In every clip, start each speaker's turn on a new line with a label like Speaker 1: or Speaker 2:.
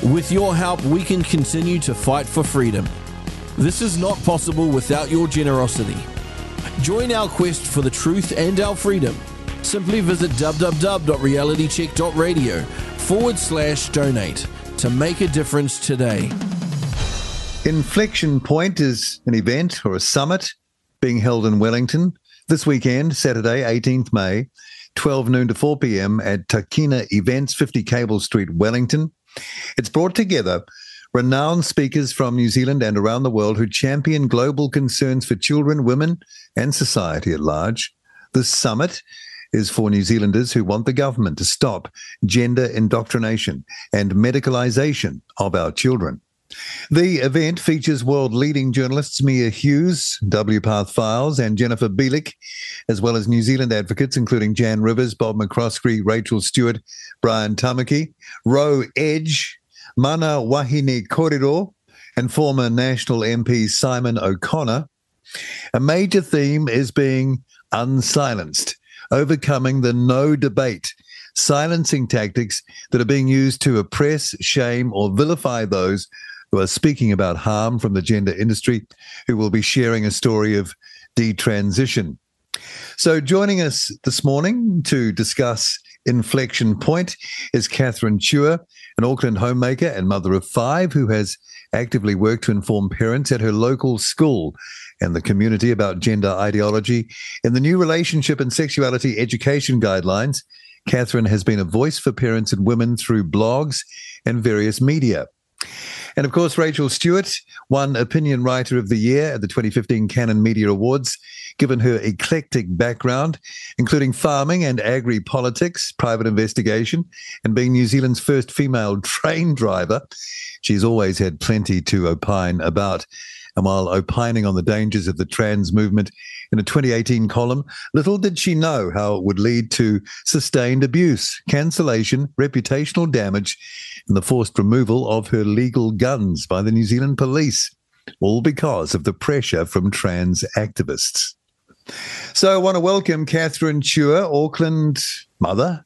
Speaker 1: With your help, we can continue to fight for freedom. This is not possible without your generosity. Join our quest for the truth and our freedom. Simply visit www.realitycheck.radio/donate to make a difference today.
Speaker 2: Inflection Point is an event or a summit being held in Wellington this weekend, Saturday, 18th May, 12 noon to 4 p.m. at Takina Events, 50 Cable Street, Wellington. It's brought together renowned speakers from New Zealand and around the world who champion global concerns for children, women, and society at large. This summit is for New Zealanders who want the government to stop gender indoctrination and medicalisation of our children. The event features world-leading journalists Mia Hughes, W. Path Files, and Jennifer Bielik, as well as New Zealand advocates including Jan Rivers, Bob McCroskey, Rachel Stewart, Brian Tamaki, Ro Edge, Mana Wahine Korero, and former National MP Simon O'Connor. A major theme is being unsilenced, overcoming the no debate, silencing tactics that are being used to oppress, shame, or vilify those who are speaking about harm from the gender industry, who will be sharing a story of detransition. So joining us this morning to discuss Inflection Point is Catherine Chua, an Auckland homemaker and mother of 5 who has actively worked to inform parents at her local school and the community about gender ideology. In the new relationship and sexuality education guidelines, Catherine has been a voice for parents and women through blogs and various media. And of course, Rachel Stewart won Opinion Writer of the Year at the 2015 Canon Media Awards, given her eclectic background, including farming and agri-politics, private investigation, and being New Zealand's first female train driver. She's always had plenty to opine about. And while opining on the dangers of the trans movement in a 2018 column, little did she know how it would lead to sustained abuse, cancellation, reputational damage, and the forced removal of her legal guns by the New Zealand police, all because of the pressure from trans activists. So I want to welcome Catherine Chua, Auckland mother.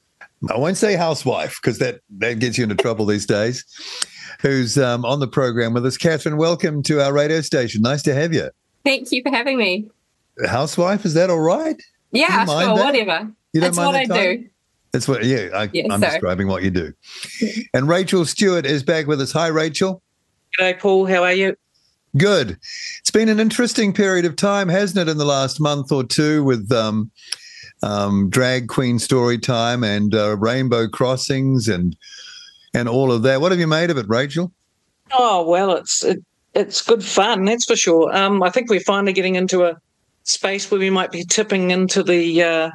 Speaker 2: I won't say housewife because that gets you into trouble these days, who's on the program with us. Catherine, welcome to our radio station. Nice to have you.
Speaker 3: Thank you for having me.
Speaker 2: Housewife, is that all right?
Speaker 3: Yeah, sure, whatever.
Speaker 2: You don't
Speaker 3: That's
Speaker 2: mind
Speaker 3: what I
Speaker 2: title?
Speaker 3: do.
Speaker 2: That's what, I'm describing what you do. And Rachel Stewart is back with us. Hi, Rachel.
Speaker 4: G'day, Paul. How are you?
Speaker 2: Good. It's been an interesting period of time, hasn't it, in the last month or two with drag queen story time and rainbow crossings and all of that. What have you made of it, Rachel?
Speaker 4: Oh, well, it's good fun, that's for sure. I think we're finally getting into a space where we might be tipping into the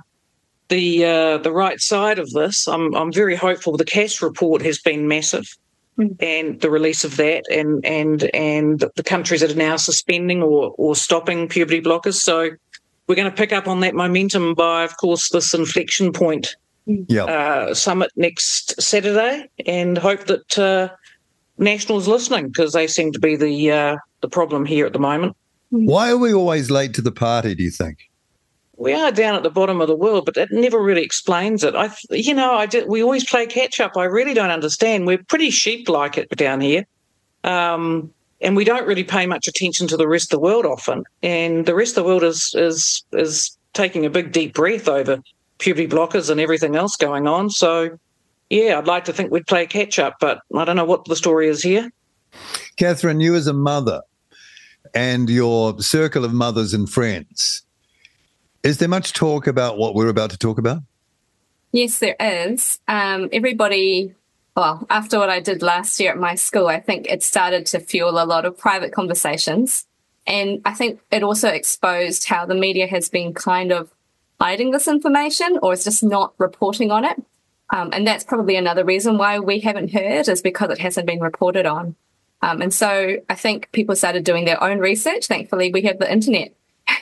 Speaker 4: right side of this. I'm very hopeful. The Cass report has been massive, and the release of that, and the countries that are now suspending or stopping puberty blockers. So we're going to pick up on that momentum by, of course, this Inflection Point summit next Saturday, and hope that National's listening, because they seem to be the problem here at the moment.
Speaker 2: Why are we always late to the party, do you think?
Speaker 4: We are down at the bottom of the world, but that never really explains it. We always play catch up. I really don't understand. We're pretty sheep-like it down here, and we don't really pay much attention to the rest of the world often. And the rest of the world is taking a big deep breath over puberty blockers and everything else going on. So, yeah, I'd like to think we'd play catch up, but I don't know what the story is here.
Speaker 2: Catherine, you as a mother and your circle of mothers and friends, is there much talk about what we're about to talk about?
Speaker 3: Yes, there is. Everybody, well, after what I did last year at my school, I think it started to fuel a lot of private conversations. And I think it also exposed how the media has been kind of hiding this information or is just not reporting on it. And that's probably another reason why we haven't heard, is because it hasn't been reported on. And so I think people started doing their own research. Thankfully, we have the internet.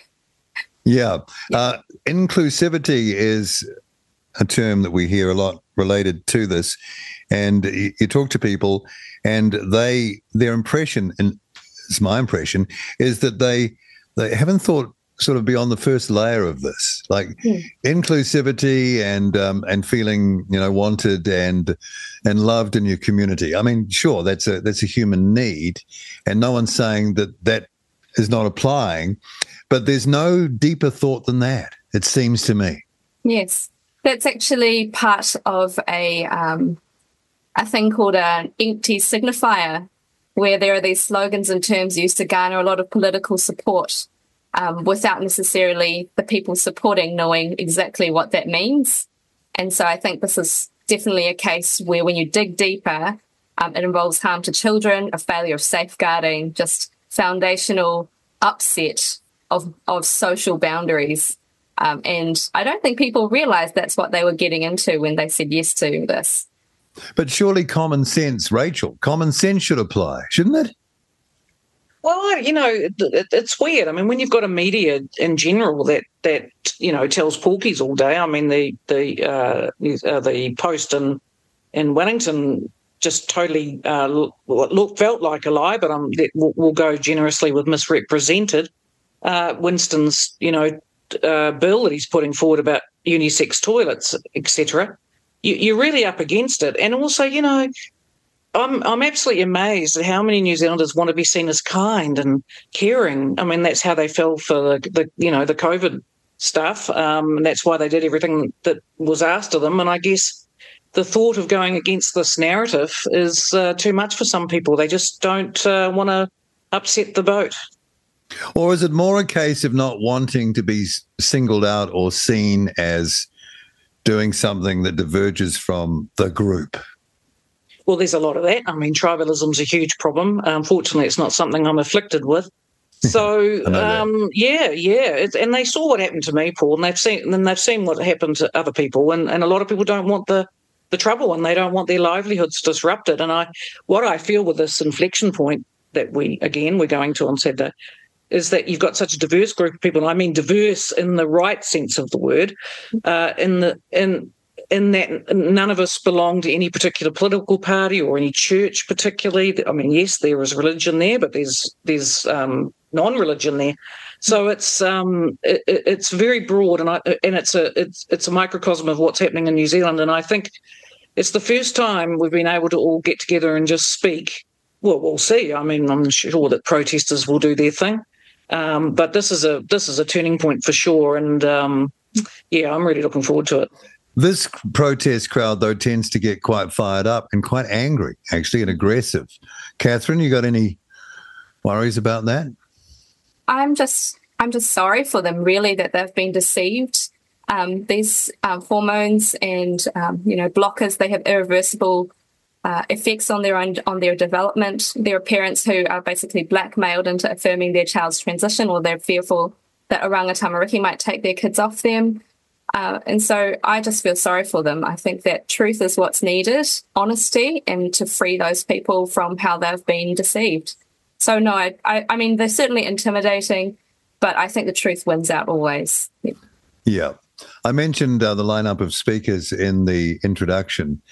Speaker 2: Inclusivity is a term that we hear a lot related to this. And you talk to people and their impression, and it's my impression, is that they haven't thought sort of beyond the first layer of this. like inclusivity and feeling, wanted and loved in your community. I mean, sure, that's a human need, and no one's saying that is not applying, but there's no deeper thought than that, it seems to me.
Speaker 3: Yes, that's actually part of a thing called an empty signifier, where there are these slogans and terms used to garner a lot of political support without necessarily the people supporting knowing exactly what that means. And so I think this is definitely a case where when you dig deeper, it involves harm to children, a failure of safeguarding, just foundational upset of social boundaries. And I don't think people realised that's what they were getting into when they said yes to this.
Speaker 2: But surely common sense, Rachel, common sense should apply, shouldn't it?
Speaker 4: Well, it's weird. I mean, when you've got a media in general that tells porkies all day. I mean, the Post in Wellington just totally felt like a lie, but we'll go generously with misrepresented. Winston's, bill that he's putting forward about unisex toilets, etc. You're really up against it, and also, I'm absolutely amazed at how many New Zealanders want to be seen as kind and caring. I mean, that's how they fell for the COVID stuff, and that's why they did everything that was asked of them. And I guess the thought of going against this narrative is too much for some people. They just don't want to upset the boat.
Speaker 2: Or is it more a case of not wanting to be singled out or seen as doing something that diverges from the group?
Speaker 4: Well, there's a lot of that. I mean, tribalism's a huge problem. Unfortunately, it's not something I'm afflicted with. So, and they saw what happened to me, Paul, and they've seen what happened to other people, and a lot of people don't want the trouble, and they don't want their livelihoods disrupted. And what I feel with this inflection point that we're going to on Saturday is that you've got such a diverse group of people, and I mean diverse in the right sense of the word, in that none of us belong to any particular political party or any church particularly. I mean, yes, there is religion there, but there's non-religion there. So it's very broad, and it's a microcosm of what's happening in New Zealand. And I think it's the first time we've been able to all get together and just speak. Well, we'll see. I mean, I'm sure that protesters will do their thing, but this is a turning point for sure. And I'm really looking forward to it.
Speaker 2: This protest crowd, though, tends to get quite fired up and quite angry, actually, and aggressive. Catherine, you got any worries about that?
Speaker 3: I'm just sorry for them, really, that they've been deceived. These hormones and blockers, they have irreversible effects on their development. There are parents who are basically blackmailed into affirming their child's transition, or they're fearful that Oranga Tamariki might take their kids off them. And so I just feel sorry for them. I think that truth is what's needed, honesty, and to free those people from how they've been deceived. So no, I mean, they're certainly intimidating, but I think the truth wins out always.
Speaker 2: Yeah. I mentioned the lineup of speakers in the introduction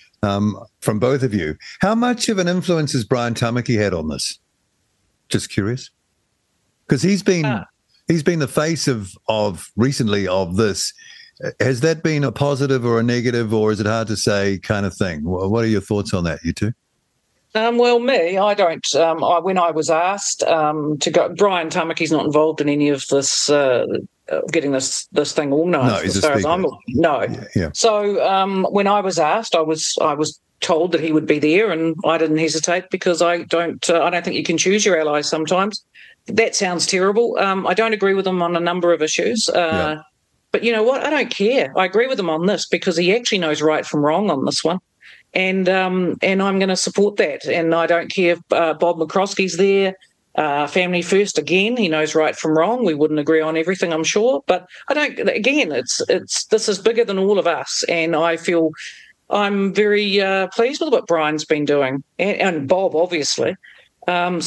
Speaker 2: from both of you. How much of an influence has Brian Tamaki had on this? Just curious. Because he's been the face of recently of this. Has that been a positive or a negative, or is it hard to say kind of thing? What are your thoughts on that, you two?
Speaker 4: Well, me, I don't. When I was asked to go, Brian Tamaki's not involved in any of this, getting this thing organised.
Speaker 2: No, he's a speaker.
Speaker 4: No.
Speaker 2: Yeah.
Speaker 4: So when I was asked, I was told that he would be there, and I didn't hesitate because I don't think you can choose your allies sometimes. That sounds terrible. I don't agree with him on a number of issues. But you know what? I don't care. I agree with him on this because he actually knows right from wrong on this one. And I'm going to support that. And I don't care if Bob McCroskey's there. Family First, again, he knows right from wrong. We wouldn't agree on everything, I'm sure. But I don't, again, this is bigger than all of us. And I feel I'm very pleased with what Brian's been doing. And Bob, obviously. I'm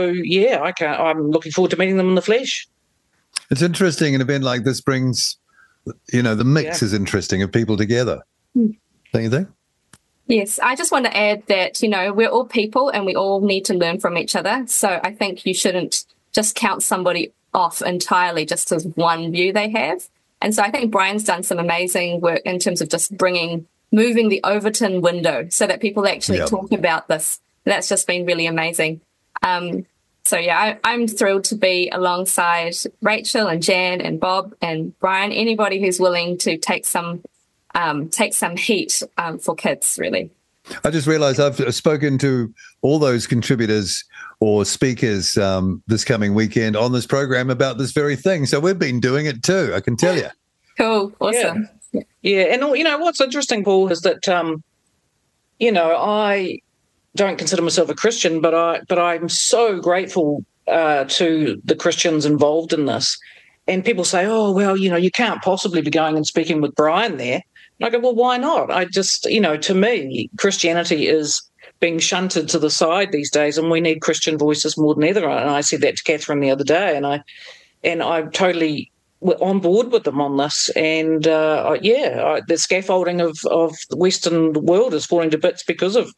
Speaker 4: looking forward to meeting them in the flesh.
Speaker 2: It's interesting. An event like this brings, the mix is interesting of people together. Don't you think?
Speaker 3: Yes, I just want to add that, we're all people and we all need to learn from each other. So I think you shouldn't just count somebody off entirely just as one view they have. And so I think Brian's done some amazing work in terms of just moving the Overton window so that people actually talk about this. That's just been really amazing. So yeah, I'm thrilled to be alongside Rachel and Jan and Bob and Brian, anybody who's willing to take some heat for kids, really.
Speaker 2: I just realized I've spoken to all those contributors or speakers this coming weekend on this program about this very thing. So we've been doing it too, I can tell you.
Speaker 3: Cool. Awesome.
Speaker 4: Yeah. And, what's interesting, Paul, is that, I don't consider myself a Christian, but I'm so grateful to the Christians involved in this. And people say, oh, well, you can't possibly be going and speaking with Brian there. And I go, well, why not? I just, to me, Christianity is being shunted to the side these days, and we need Christian voices more than ever. And I said that to Catherine the other day, and I'm totally on board with them on this. And, the scaffolding of the Western world is falling to bits because of,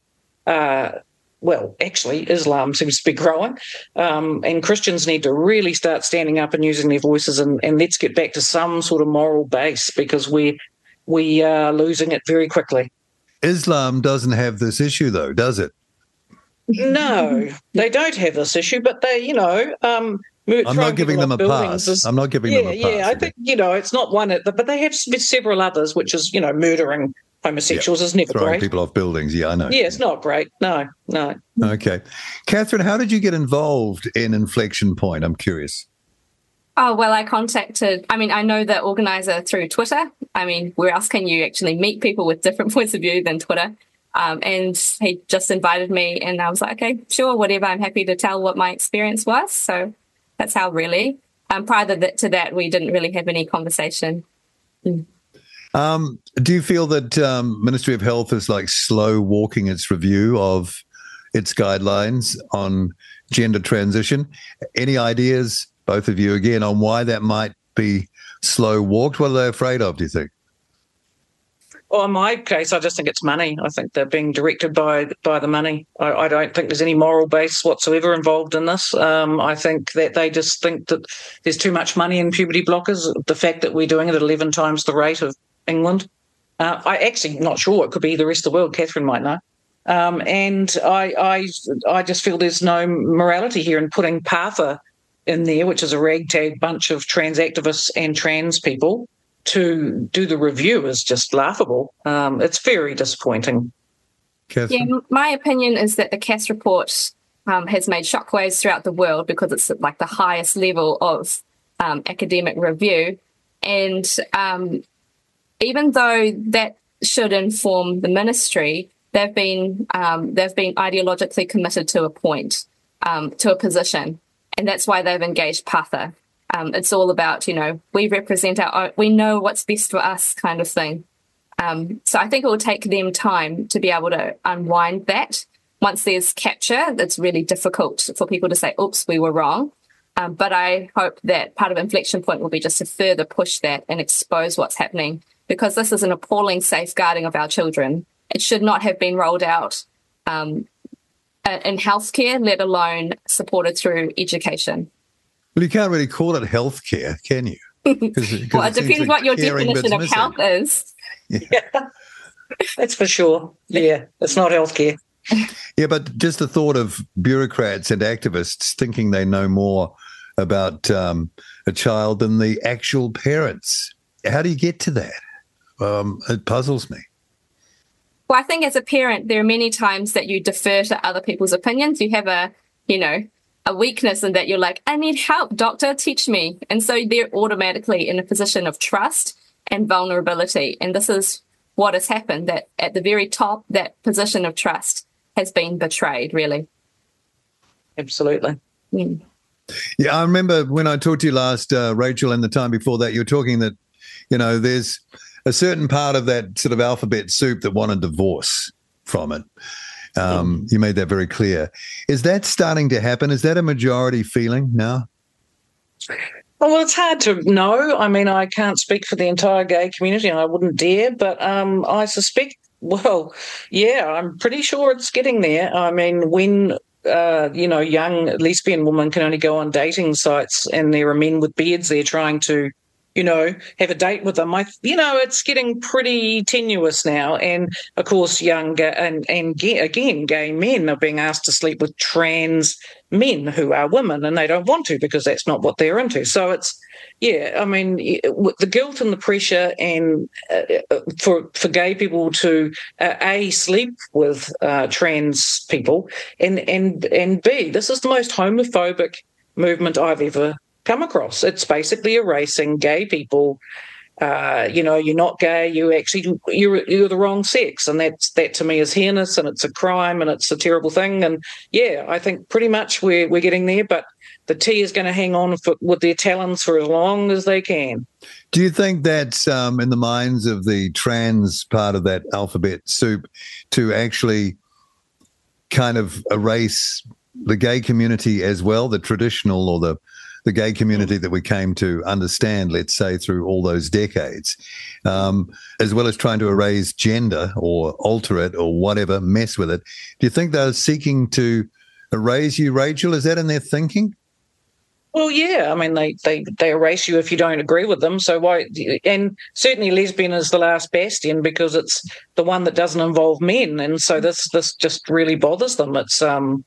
Speaker 4: actually, Islam seems to be growing, and Christians need to really start standing up and using their voices, and let's get back to some sort of moral base, because we are losing it very quickly.
Speaker 2: Islam doesn't have this issue, though, does it?
Speaker 4: No, they don't have this issue, but they,
Speaker 2: I'm not giving them a pass. I'm not giving them a pass.
Speaker 4: Yeah, I think, it's not one, but they have several others, which is, murdering homosexuals is never
Speaker 2: throwing
Speaker 4: great.
Speaker 2: People off buildings, I know.
Speaker 4: Yeah, it's not great. No.
Speaker 2: Okay. Catherine, how did you get involved in Inflection Point? I'm curious.
Speaker 3: Oh, well, I know the organizer through Twitter. Where else can you actually meet people with different points of view than Twitter? And he just invited me, and I was like, okay, sure, whatever. I'm happy to tell what my experience was. So that's how really. Prior to that, we didn't really have any conversation.
Speaker 2: Do you feel that Ministry of Health is like slow walking its review of its guidelines on gender transition? Any ideas, both of you, again, on why that might be slow walked? What are they afraid of, do you think?
Speaker 4: Well, in my case, I just think it's money. I think they're being directed by the money. I don't think there's any moral base whatsoever involved in this. I think that they just think that there's too much money in puberty blockers. The fact that we're doing it at 11 times the rate of England. I actually not sure. It could be the rest of the world. Catherine might know. And I just feel there's no morality here in putting PATHA in there, which is a ragtag bunch of trans activists and trans people, to do the review is just laughable. It's very disappointing.
Speaker 2: Catherine?
Speaker 3: Yeah, my opinion is that the Cass report has made shockwaves throughout the world because it's at like the highest level of academic review. And even though that should inform the ministry, they've been ideologically committed to a point, to a position. And that's why they've engaged PATHA. It's all about, we represent we know what's best for us kind of thing. So I think it will take them time to be able to unwind that. Once there's capture, it's really difficult for people to say, oops, we were wrong. But I hope that part of Inflection Point will be just to further push that and expose what's happening, because this is an appalling safeguarding of our children. It should not have been rolled out in healthcare, let alone supported through education.
Speaker 2: Well, you can't really call it healthcare, can you?
Speaker 3: Well, it depends what your definition of health is.
Speaker 4: Yeah. That's for sure. Yeah, it's not healthcare.
Speaker 2: Yeah, but just the thought of bureaucrats and activists thinking they know more about a child than the actual parents. How do you get to that? It puzzles me.
Speaker 3: Well, I think as a parent, there are many times that you defer to other people's opinions. You have a weakness in that you're like, I need help, doctor, teach me. And so they're automatically in a position of trust and vulnerability. And this is what has happened, that at the very top, that position of trust has been betrayed, really.
Speaker 4: Absolutely.
Speaker 3: Mm.
Speaker 2: Yeah, I remember when I talked to you last, Rachel, and the time before that, you were talking that, there's a certain part of that sort of alphabet soup that want a divorce from it. You made that very clear. Is that starting to happen? Is that a majority feeling now?
Speaker 4: Well, it's hard to know. I mean, I can't speak for the entire gay community, and I wouldn't dare, but I suspect, I'm pretty sure it's getting there. I mean, when, young lesbian women can only go on dating sites and there are men with beards there trying to have a date with them. It's getting pretty tenuous now. And of course, young gay men are being asked to sleep with trans men who are women, and they don't want to because that's not what they're into. So it's, the guilt and the pressure, and for gay people to sleep with trans people, and B, this is the most homophobic movement I've ever come across. It's basically erasing gay people. You're not gay. You're the wrong sex, and that to me is heinous, and it's a crime, and it's a terrible thing. And I think pretty much we're getting there, but the T is going to hang on with their talons for as long as they can.
Speaker 2: Do you think that's in the minds of the trans part of that alphabet soup to actually kind of erase the gay community as well, the traditional or the gay community that we came to understand, let's say, through all those decades, as well as trying to erase gender or alter it or whatever, mess with it? Do you think they're seeking to erase you, Rachel? Is that in their thinking?
Speaker 4: Well, yeah. I mean, they erase you if you don't agree with them. So why? And certainly, lesbian is the last bastion because it's the one that doesn't involve men, and so this just really bothers them. It's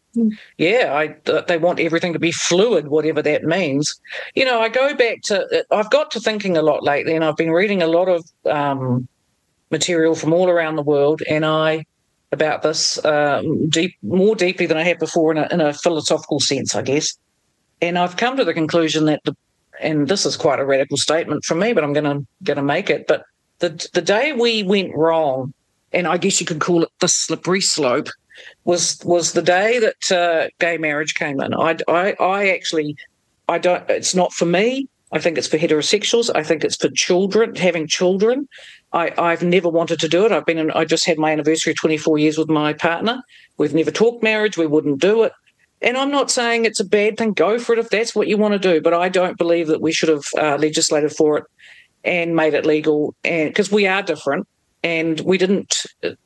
Speaker 4: they want everything to be fluid, whatever that means. I go back to I've got to thinking a lot lately, and I've been reading a lot of material from all around the world, about this more deeply than I have before in a philosophical sense, I guess. And I've come to the conclusion that, and this is quite a radical statement from me, but I'm going to make it. But the day we went wrong, and I guess you could call it the slippery slope, was the day that gay marriage came in. I don't. It's not for me. I think it's for heterosexuals. I think it's for children, having children. I've never wanted to do it. I just had my anniversary of 24 years with my partner. We've never talked marriage. We wouldn't do it. And I'm not saying it's a bad thing. Go for it if that's what you want to do. But I don't believe that we should have legislated for it and made it legal. And because we are different, and we didn't.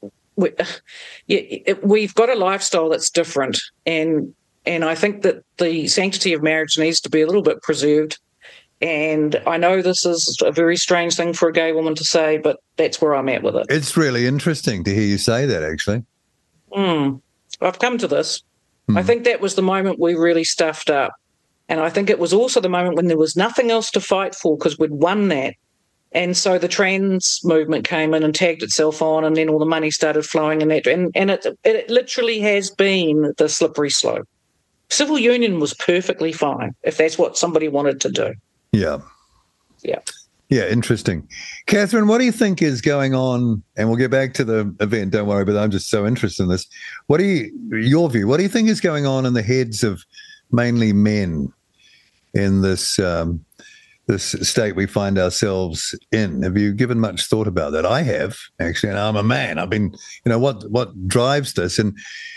Speaker 4: We've got a lifestyle that's different, and I think that the sanctity of marriage needs to be a little bit preserved. And I know this is a very strange thing for a gay woman to say, but that's where I'm at with it.
Speaker 2: It's really interesting to hear you say that, actually.
Speaker 4: I've come to this. I think that was the moment we really stuffed up. And I think it was also the moment when there was nothing else to fight for because we'd won that. And so the trans movement came in and tagged itself on, and then all the money started flowing in that. And it literally has been the slippery slope. Civil union was perfectly fine if that's what somebody wanted to do.
Speaker 2: Yeah.
Speaker 4: Yeah.
Speaker 2: Yeah, interesting. Catherine, what do you think is going on? And we'll get back to the event, don't worry, but I'm just so interested in this. Your view, what do you think is going on in the heads of mainly men in this this state we find ourselves in? Have you given much thought about that? I have, actually, and I'm a man. I've been, what drives this? And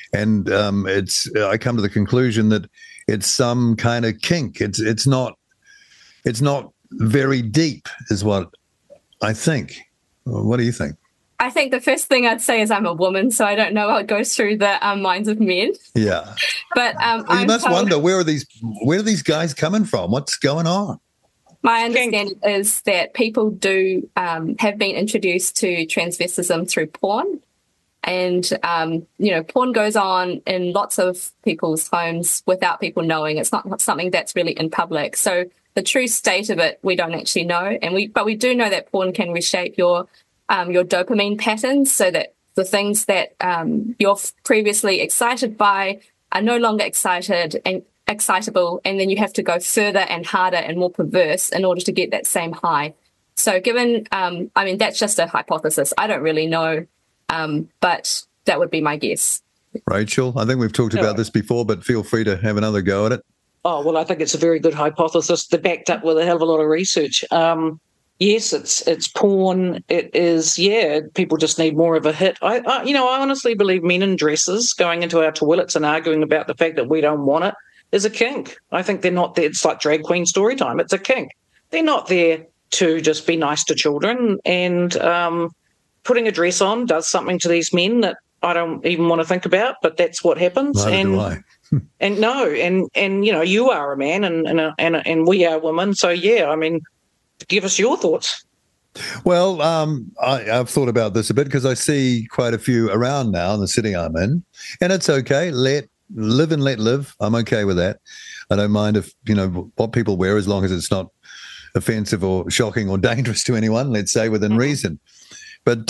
Speaker 2: I come to the conclusion that it's some kind of kink. It's not very deep is what I think. What do you think?
Speaker 3: I think the first thing I'd say is I'm a woman, so I don't know what goes through the minds of men.
Speaker 2: Yeah.
Speaker 3: But
Speaker 2: you must wonder, where are these guys coming from? What's going on?
Speaker 3: My understanding is that people do have been introduced to transvestism through porn. And, porn goes on in lots of people's homes without people knowing. It's not something that's really in public. So the true state of it, we don't actually know. But we do know that porn can reshape your dopamine patterns so that the things that you're previously excited by are no longer excitable, and then you have to go further and harder and more perverse in order to get that same high. So given, that's just a hypothesis. I don't really know, but that would be my guess. Rachel,
Speaker 2: I think we've talked about this before, but feel free to have another go at it.
Speaker 4: Oh, well, I think it's a very good hypothesis. They're backed up with a hell of a lot of research. Yes, it's porn. It is, people just need more of a hit. I honestly believe men in dresses going into our toilets and arguing about the fact that we don't want it is a kink. I think they're not there. It's like drag queen story time. It's a kink. They're not there to just be nice to children. And putting a dress on does something to these men that I don't even want to think about, but that's what happens.
Speaker 2: Neither do I.
Speaker 4: And you are a man and we are women. So, give us your thoughts.
Speaker 2: Well, I've thought about this a bit because I see quite a few around now in the city I'm in, and it's okay. Let live and let live. I'm okay with that. I don't mind if, what people wear, as long as it's not offensive or shocking or dangerous to anyone, let's say, within reason. But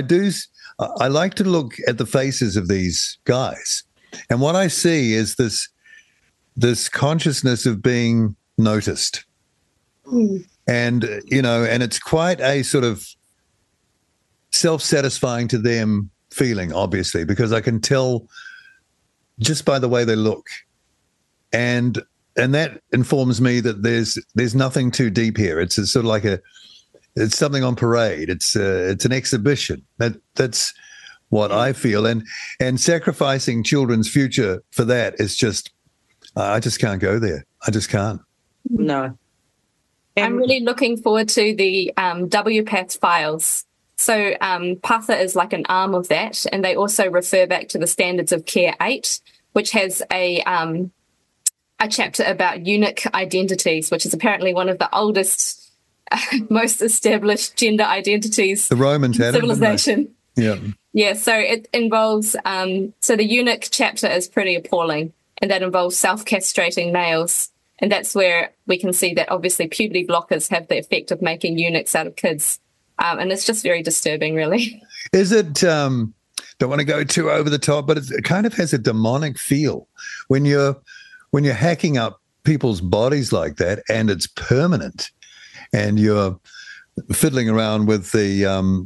Speaker 2: I like to look at the faces of these guys. And what I see is this consciousness of being noticed. And, and it's quite a sort of self-satisfying to them feeling, obviously, because I can tell just by the way they look. And that informs me that there's nothing too deep here. It's sort of like it's something on parade. It's an exhibition. That's what I feel. And sacrificing children's future for that is just, I just can't go there. I just can't.
Speaker 4: No.
Speaker 3: I'm really looking forward to the WPATH files. So PATHA is like an arm of that, and they also refer back to the Standards of Care 8, which has a chapter about eunuch identities, which is apparently one of the oldest, most established gender identities.
Speaker 2: The Romans had
Speaker 3: civilization.
Speaker 2: Yeah.
Speaker 3: Yeah, so it involves, so the eunuch chapter is pretty appalling, and that involves self-castrating males. And that's where we can see that obviously puberty blockers have the effect of making eunuchs out of kids. And it's just very disturbing, really.
Speaker 2: Is it, don't want to go too over the top, but it kind of has a demonic feel when you're hacking up people's bodies like that, and it's permanent, and you're fiddling around with the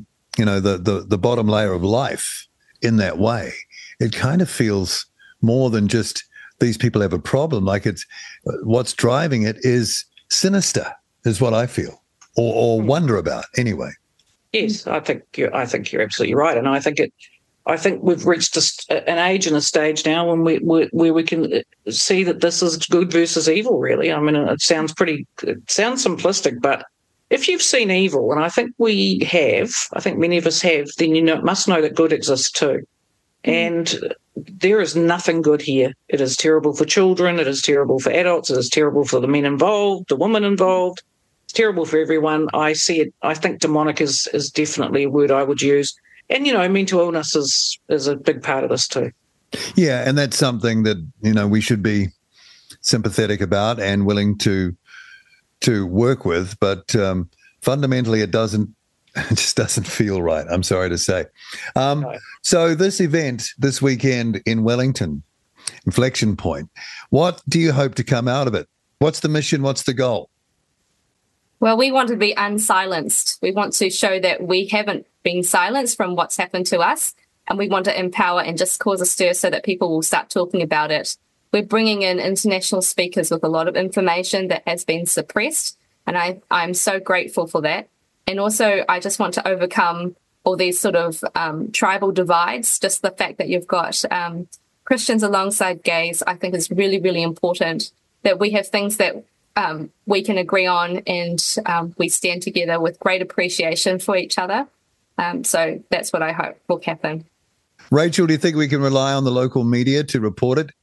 Speaker 2: bottom layer of life in that way. It kind of feels more than just these people have a problem. Like what's driving it is sinister, is what I feel, or wonder about anyway.
Speaker 4: Yes, I think you're absolutely right, and I think we've reached an age and a stage now when where we can see that this is good versus evil. Really, I mean, it sounds simplistic, but if you've seen evil, and I think many of us have, then you must know that good exists too. And there is nothing good here. It is terrible for children. It is terrible for adults. It is terrible for the men involved, the women involved. It's terrible for everyone. I see it. I think demonic is definitely a word I would use. And, mental illness is a big part of this too.
Speaker 2: Yeah, and that's something that, we should be sympathetic about and willing to work with. But fundamentally, it just doesn't feel right, I'm sorry to say.
Speaker 4: No.
Speaker 2: So this event this weekend in Wellington, Inflection Point, what do you hope to come out of it? What's the mission? What's the goal?
Speaker 3: Well, we want to be unsilenced. We want to show that we haven't been silenced from what's happened to us, and we want to empower and just cause a stir so that people will start talking about it. We're bringing in international speakers with a lot of information that has been suppressed, and I'm so grateful for that. And also, I just want to overcome all these sort of tribal divides. Just the fact that you've got Christians alongside gays, I think is really, really important, that we have things that we can agree on, and we stand together with great appreciation for each other. So that's what I hope will happen.
Speaker 2: Rachel, do you think we can rely on the local media to report it?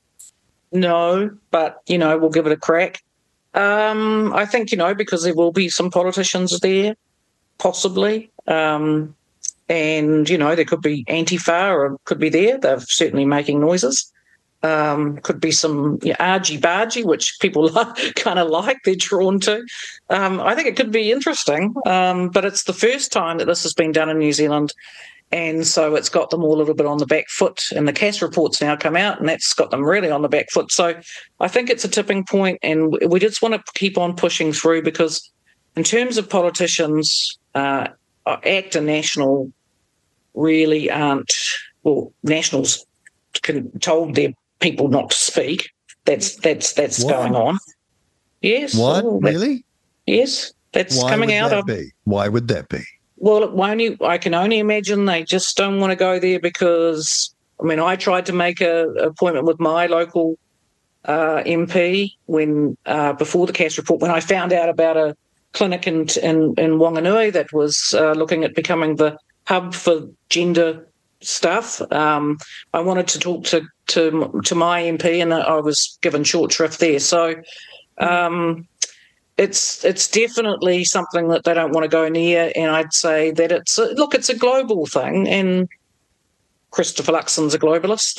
Speaker 4: No, but, we'll give it a crack. I think, because there will be some politicians there, possibly. And, there could be Antifa, or could be there. They're certainly making noises. Could be some argy-bargy, which people kind of like, they're drawn to. I think it could be interesting, but it's the first time that this has been done in New Zealand, and so it's got them all a little bit on the back foot, and the Cass reports now come out, and that's got them really on the back foot. So I think it's a tipping point, and we just want to keep on pushing through, because in terms of politicians, ACT and National really aren't, Nationals told their people not to speak. That's going on. Yes.
Speaker 2: What? Really?
Speaker 4: Yes. That's coming out of.
Speaker 2: Why would that be?
Speaker 4: Well, I can only imagine they just don't want to go there because, I tried to make an appointment with my local MP when before the Cass report, when I found out about a clinic in Wanganui that was looking at becoming the hub for gender stuff. I wanted to talk to my MP, and I was given short shrift there. So it's definitely something that they don't want to go near. And I'd say that it's a global thing. And Christopher Luxon's a globalist.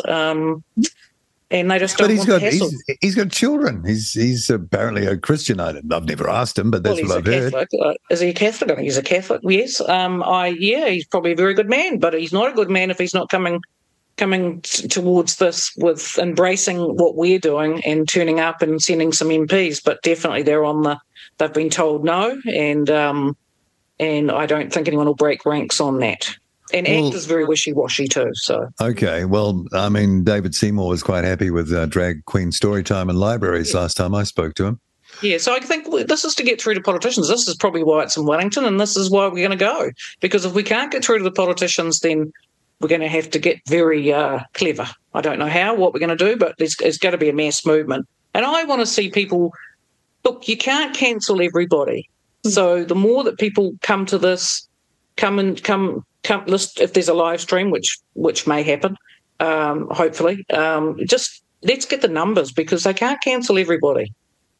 Speaker 4: And they just don't want the hassle.
Speaker 2: He's got children. He's apparently a Christian. I've never asked him, but that's what I've heard.
Speaker 4: Catholic. Is he a Catholic? I think he's a Catholic. Yes. He's probably a very good man, but he's not a good man if he's not coming towards this with embracing what we're doing and turning up and sending some MPs. But definitely they've been told no, and I don't think anyone will break ranks on that. And ACT is very wishy-washy too. So
Speaker 2: okay, well, I mean, David Seymour was quite happy with Drag Queen Storytime and Libraries last time I spoke to him.
Speaker 4: Yeah, so I think this is to get through to politicians. This is probably why it's in Wellington, and this is why we're going to go. Because if we can't get through to the politicians, then we're going to have to get very clever. I don't know what we're going to do, but it's going to be a mass movement. And I want to see people, look, you can't cancel everybody. So the more that people come to this, come list if there's a live stream, which may happen, hopefully. Just let's get the numbers, because they can't cancel everybody.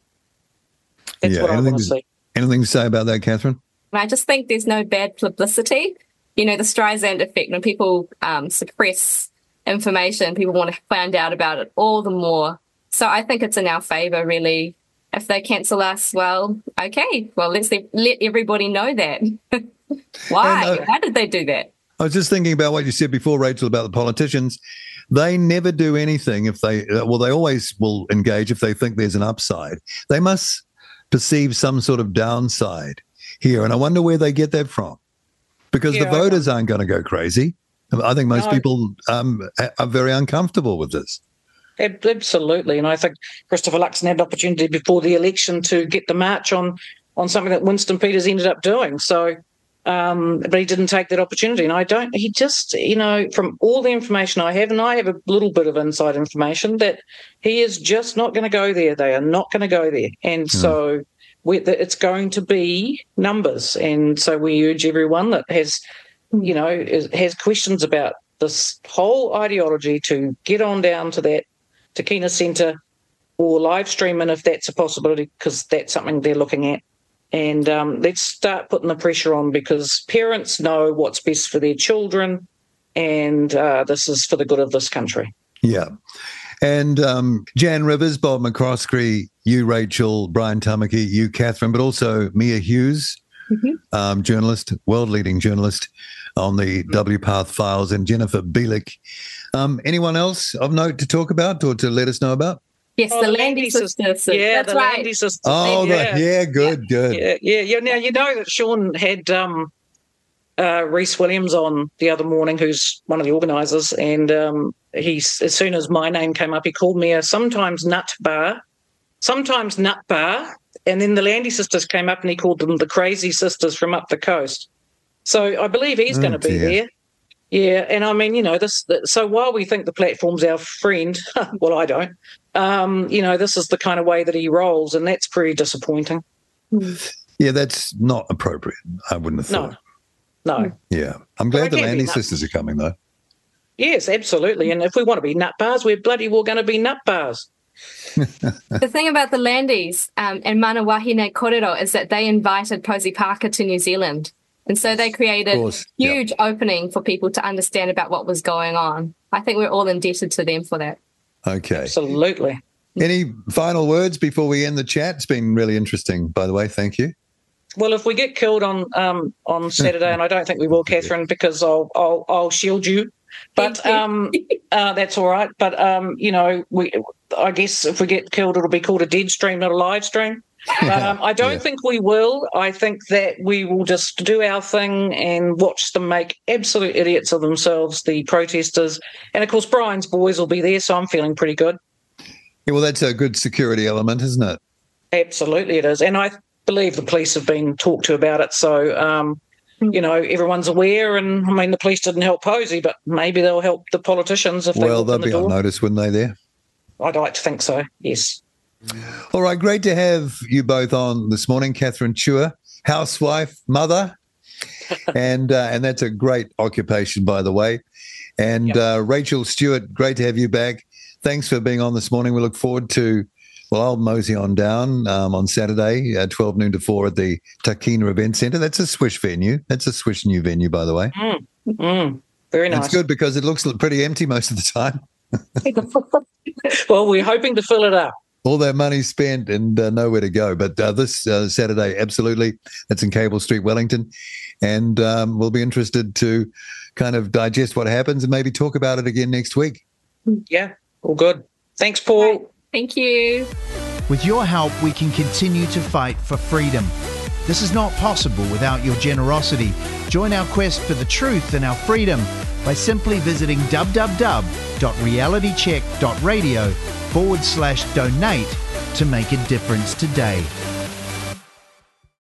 Speaker 4: That's what I want to see.
Speaker 2: Anything to say about that, Catherine?
Speaker 3: I just think there's no bad publicity. You know, the Streisand effect, when people suppress information, people want to find out about it all the more. So I think it's in our favour, really. If they cancel us, well, okay. Well, let's let everybody know that. Why? Why did they do that?
Speaker 2: I was just thinking about what you said before, Rachel, about the politicians. They never do anything if they always will engage if they think there's an upside. They must perceive some sort of downside here. And I wonder where they get that from. Because the voters aren't going to go crazy. I think most people are very uncomfortable with this.
Speaker 4: Absolutely. And I think Christopher Luxon had an opportunity before the election to get the march on something that Winston Peters ended up doing. So, but he didn't take that opportunity. And he just, from all the information I have, and I have a little bit of inside information, that he is just not going to go there. They are not going to go there. And so it's going to be numbers. And so we urge everyone that has questions about this whole ideology to get on down to that Takina Centre or live stream, and if that's a possibility, because that's something they're looking at. And let's start putting the pressure on, because parents know what's best for their children, and this is for the good of this country.
Speaker 2: Yeah. And Jan Rivers, Bob McCroskey, you, Rachel, Brian Tamaki, you, Catherine, but also Mia Hughes, journalist, world-leading journalist on the WPath Files, and Jennifer Bielik. Anyone else of note to talk about or to let us know about?
Speaker 3: Yes, the Landy sisters.
Speaker 4: Yeah,
Speaker 3: that's
Speaker 4: the
Speaker 3: right.
Speaker 4: Landy sisters.
Speaker 2: Oh, good.
Speaker 4: Yeah. Now, you know that Sean had Rhys Williams on the other morning, who's one of the organisers, and as soon as my name came up, he called me a sometimes nut bar, and then the Landy sisters came up and he called them the crazy sisters from up the coast. So I believe he's going to be there. Yeah, and I mean, so while we think the platform's our friend, well, I don't, this is the kind of way that he rolls, and that's pretty disappointing.
Speaker 2: Yeah, that's not appropriate. I wouldn't have thought.
Speaker 4: No.
Speaker 2: Yeah. I'm glad the Landy sisters are coming, though.
Speaker 4: Yes, absolutely. And if we want to be nut bars, we're bloody well going to be nut bars.
Speaker 3: The thing about the Landys and Mana Wahine Korero is that they invited Posey Parker to New Zealand. And so they created a huge opening for people to understand about what was going on. I think we're all indebted to them for that.
Speaker 2: Okay.
Speaker 4: Absolutely.
Speaker 2: Any final words before we end the chat? It's been really interesting, by the way. Thank you.
Speaker 4: Well, if we get killed on Saturday, and I don't think we will, Catherine, because I'll shield you. But that's all right. But I guess if we get killed, it'll be called a dead stream, not a live stream. I don't think we will. I think that we will just do our thing and watch them make absolute idiots of themselves, the protesters. And, of course, Brian's boys will be there, so I'm feeling pretty good.
Speaker 2: Yeah, well, that's a good security element, isn't it?
Speaker 4: Absolutely it is. And I believe the police have been talked to about it. So, everyone's aware. And, I mean, the police didn't help Posey, but maybe they'll help the politicians if they
Speaker 2: Well, they'll be on notice, wouldn't they, there?
Speaker 4: I'd like to think so, yes.
Speaker 2: All right, great to have you both on this morning, Catherine Chua, housewife, mother, and that's a great occupation, by the way. And Rachel Stewart, great to have you back. Thanks for being on this morning. We look forward to Well, I'll mosey on down on Saturday, 12 noon to 4 at the Takina Event Centre. That's a Swish venue. That's a Swish new venue, by the way.
Speaker 4: Very nice.
Speaker 2: It's good because it looks pretty empty most of the time.
Speaker 4: Well, we're hoping to fill it up.
Speaker 2: All that money spent and nowhere to go. But this Saturday, absolutely. That's in Cable Street, Wellington. And we'll be interested to kind of digest what happens and maybe talk about it again next week.
Speaker 4: Yeah, all good. Thanks, Paul.
Speaker 3: Thank you.
Speaker 5: With your help, we can continue to fight for freedom. This is not possible without your generosity. Join our quest for the truth and our freedom by simply visiting www.realitycheck.radio/donate to make a difference today.